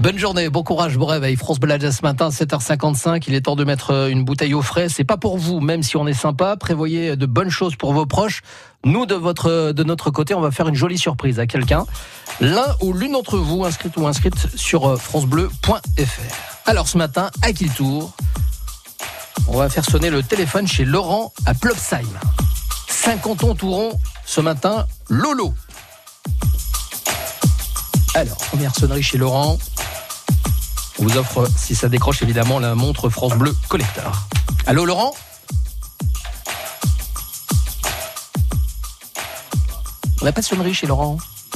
Bonne journée, bon courage, bon réveil. France Bleu Alsace ce matin, 7h55. Il est temps de mettre une bouteille au frais. C'est pas pour vous, même si on est sympa. Prévoyez de bonnes choses pour vos proches. Nous, de notre côté, on va faire une jolie surprise à quelqu'un. L'un ou l'une d'entre vous, inscrite ou inscrite sur francebleu.fr. Alors ce matin, à qui le tour ? On va faire sonner le téléphone chez Laurent à Plopsheim. 50 ans tout rond, ce matin, Lolo. Alors, première sonnerie chez Laurent. On vous offre, si ça décroche évidemment, la montre France Bleu Collector. Allô Laurent ? On n'a pas de sonnerie chez Laurent.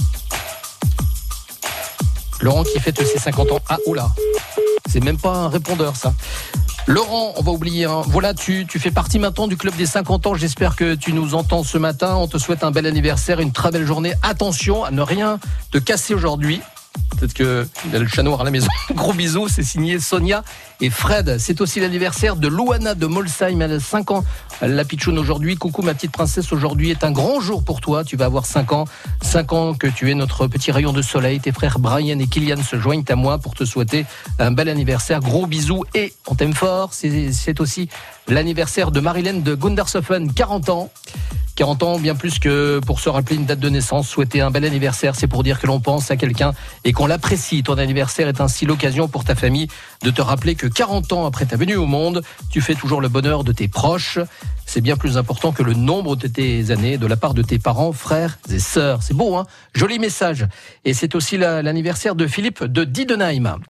Laurent qui fête ses 50 ans. Ah, oula, c'est même pas un répondeur ça. Laurent, on va oublier. Voilà, tu fais partie maintenant du club des 50 ans. J'espère que tu nous entends ce matin. On te souhaite un bel anniversaire, une très belle journée. Attention à ne rien te casser aujourd'hui. Peut-être qu'il y a le chat noir à la maison. Gros bisous, c'est signé Sonia et Fred. C'est aussi l'anniversaire de Louana de Molsheim. Elle a 5 ans. La pitchoune aujourd'hui. Coucou ma petite princesse, aujourd'hui est un grand jour pour toi. Tu vas avoir 5 ans. 5 ans que tu es notre petit rayon de soleil. Tes frères Brian et Kylian se joignent à moi pour te souhaiter un bel anniversaire. Gros bisous et on t'aime fort. C'est aussi l'anniversaire de Marilène de Gundershofen, 40 ans. 40 ans, bien plus que pour se rappeler une date de naissance. Souhaiter un bel anniversaire, c'est pour dire que l'on pense à quelqu'un et qu'on l'apprécie. Ton anniversaire est ainsi l'occasion pour ta famille de te rappeler que 40 ans après ta venue au monde, tu fais toujours le bonheur de tes proches. C'est bien plus important que le nombre de tes années de la part de tes parents, frères et sœurs. C'est beau, hein ? Joli message. Et c'est aussi l'anniversaire de Philippe de Diedenheim.